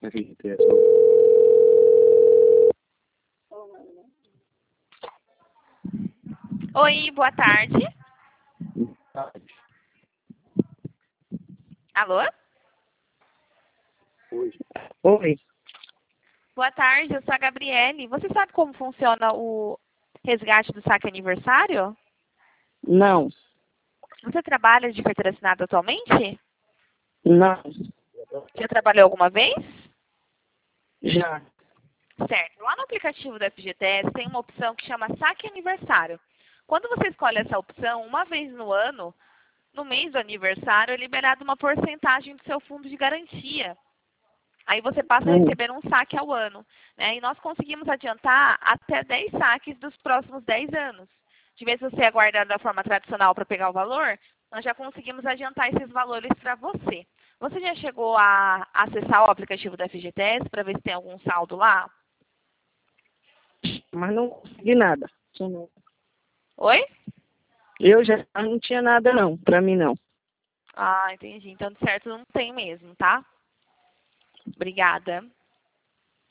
FGTS. Oi, boa tarde. Alô? Oi. Boa tarde, eu sou a Gabriele. Você sabe como funciona o resgate do saque aniversário? Não. Você trabalha de carteira assinada atualmente? Não. Já trabalhou alguma vez? Já. Certo. Lá no aplicativo do FGTS tem uma opção que chama saque aniversário. Quando você escolhe essa opção, uma vez no ano, no mês do aniversário, é liberado uma porcentagem do seu fundo de garantia. Aí você passa a receber um saque ao ano, né? E nós conseguimos adiantar até 10 saques dos próximos 10 anos. De vez você aguardar da forma tradicional para pegar o valor, nós já conseguimos adiantar esses valores para você. Você já chegou a acessar o aplicativo da FGTS para ver se tem algum saldo lá? Mas não consegui nada. Oi? Eu já não tinha nada não, pra mim não. Ah, entendi. Então, de certo, não tem mesmo, tá? Obrigada.